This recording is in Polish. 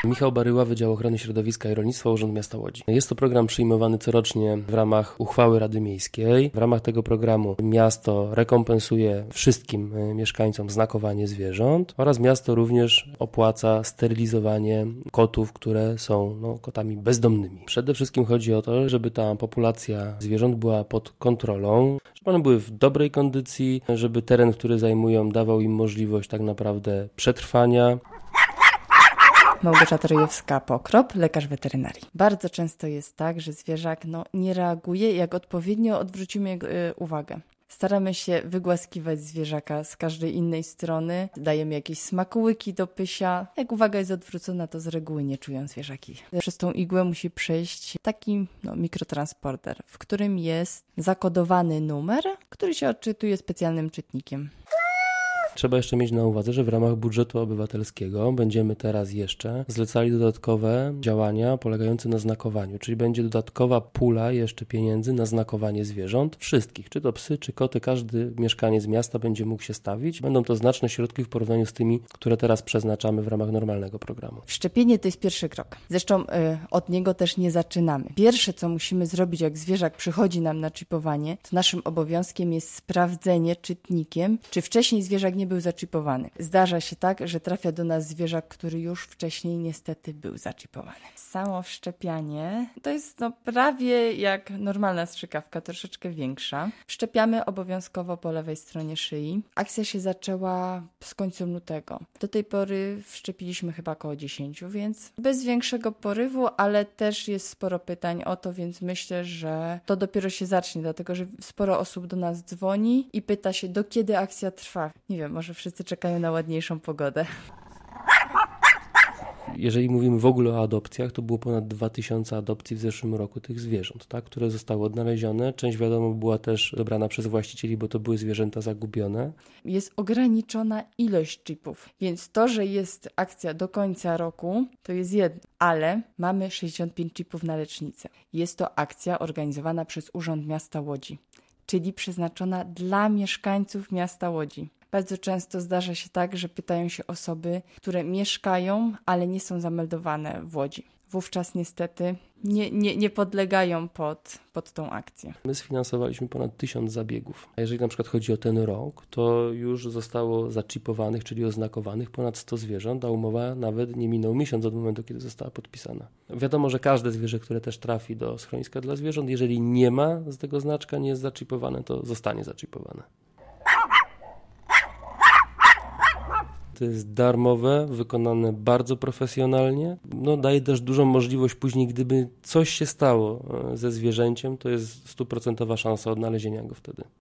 Michał Baryła, Wydział Ochrony Środowiska i Rolnictwa, Urząd Miasta Łodzi. Jest to program przyjmowany corocznie w ramach uchwały Rady Miejskiej. W ramach tego programu miasto rekompensuje wszystkim mieszkańcom znakowanie zwierząt oraz miasto również opłaca sterylizowanie kotów, które są kotami bezdomnymi. Przede wszystkim chodzi o to, żeby ta populacja zwierząt była pod kontrolą, żeby one były w dobrej kondycji, żeby teren, który zajmują, dawał im możliwość tak naprawdę przetrwania. Małgorzata Ryjewska-Pokrop, lekarz weterynarii. Bardzo często jest tak, że zwierzak nie reaguje, jak odpowiednio odwrócimy jego uwagę. Staramy się wygłaskiwać zwierzaka z każdej innej strony, dajemy jakieś smakołyki do pysia. Jak uwaga jest odwrócona, to z reguły nie czują zwierzaki. Przez tą igłę musi przejść taki mikrotransporter, w którym jest zakodowany numer, który się odczytuje specjalnym czytnikiem. Trzeba jeszcze mieć na uwadze, że w ramach budżetu obywatelskiego będziemy teraz jeszcze zlecali dodatkowe działania polegające na znakowaniu, czyli będzie dodatkowa pula jeszcze pieniędzy na znakowanie zwierząt, wszystkich, czy to psy, czy koty, każdy mieszkaniec miasta będzie mógł się stawić. Będą to znaczne środki w porównaniu z tymi, które teraz przeznaczamy w ramach normalnego programu. Szczepienie to jest pierwszy krok. Zresztą od niego też nie zaczynamy. Pierwsze, co musimy zrobić, jak zwierzak przychodzi nam na czipowanie, to naszym obowiązkiem jest sprawdzenie czytnikiem, czy wcześniej zwierzak nie był zaczipowany. Zdarza się tak, że trafia do nas zwierzak, który już wcześniej niestety był zaczipowany. Samo wszczepianie to jest prawie jak normalna strzykawka, troszeczkę większa. Wszczepiamy obowiązkowo po lewej stronie szyi. Akcja się zaczęła z końcem lutego. Do tej pory wszczepiliśmy chyba około 10, więc bez większego porywu, ale też jest sporo pytań o to, więc myślę, że to dopiero się zacznie, dlatego że sporo osób do nas dzwoni i pyta się, do kiedy akcja trwa. Nie wiem, może wszyscy czekają na ładniejszą pogodę. Jeżeli mówimy w ogóle o adopcjach, to było ponad 2000 adopcji w zeszłym roku tych zwierząt, które zostały odnalezione. Część wiadomo była też dobrana przez właścicieli, bo to były zwierzęta zagubione. Jest ograniczona ilość chipów, więc to, że jest akcja do końca roku, to jest jedno, ale mamy 65 chipów na lecznicę. Jest to akcja organizowana przez Urząd Miasta Łodzi, czyli przeznaczona dla mieszkańców miasta Łodzi. Bardzo często zdarza się tak, że pytają się osoby, które mieszkają, ale nie są zameldowane w Łodzi. Wówczas niestety nie podlegają pod tą akcję. My sfinansowaliśmy ponad 1000 zabiegów. A jeżeli na przykład chodzi o ten rok, to już zostało zaczipowanych, czyli oznakowanych ponad 100 zwierząt, a umowa nawet nie minął miesiąc od momentu, kiedy została podpisana. Wiadomo, że każde zwierzę, które też trafi do schroniska dla zwierząt, jeżeli nie ma z tego znaczka, nie jest zaczipowane, to zostanie zaczipowane. To jest darmowe, wykonane bardzo profesjonalnie. Daje też dużą możliwość później, gdyby coś się stało ze zwierzęciem, to jest 100% szansa odnalezienia go wtedy.